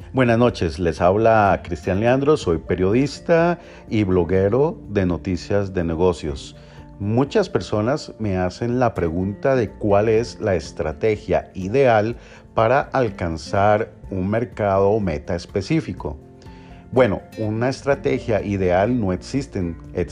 Buenas noches, les habla Cristian Leandro, soy periodista y bloguero de noticias de negocios. Muchas personas me hacen la pregunta de cuál es la estrategia ideal para alcanzar un mercado o meta específico. Bueno, una estrategia ideal no existen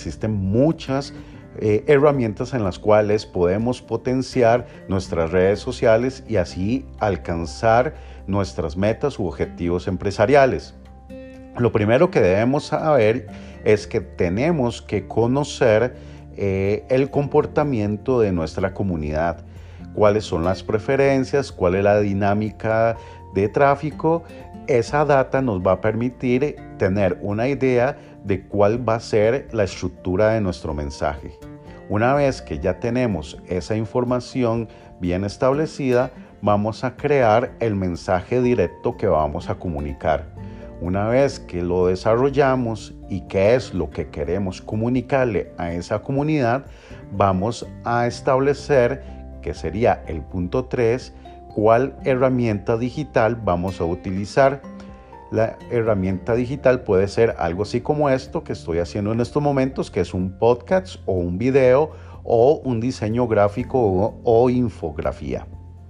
muchas herramientas en las cuales podemos potenciar nuestras redes sociales y así alcanzar nuestras metas u objetivos empresariales. Lo primero que debemos saber es que tenemos que conocer el comportamiento de nuestra comunidad, cuáles son las preferencias, cuál es la dinámica de tráfico. Esa data nos va a permitir tener una idea de cuál va a ser la estructura de nuestro mensaje. Una vez que ya tenemos esa información bien establecida, vamos a crear el mensaje directo que vamos a comunicar. Una vez que lo desarrollamos y qué es lo que queremos comunicarle a esa comunidad, vamos a establecer, que sería el punto 3, cuál herramienta digital vamos a utilizar. La herramienta digital puede ser algo así como esto que estoy haciendo en estos momentos, que es un podcast o un video o un diseño gráfico o infografía.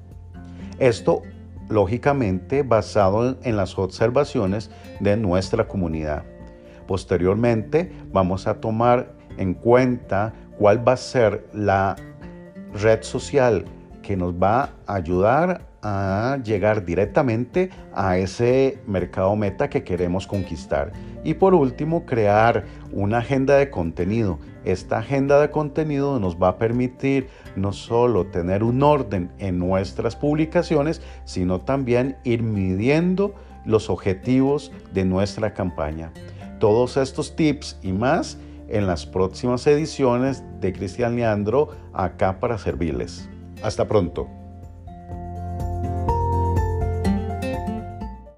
Esto, lógicamente, basado en las observaciones de nuestra comunidad. Posteriormente, vamos a tomar en cuenta cuál va a ser la red social que nos va a ayudar a llegar directamente a ese mercado meta que queremos conquistar. Y por último, crear una agenda de contenido. Esta agenda de contenido nos va a permitir no solo tener un orden en nuestras publicaciones, sino también ir midiendo los objetivos de nuestra campaña. Todos estos tips y más en las próximas ediciones de Cristian Leandro, acá para servirles. Hasta pronto.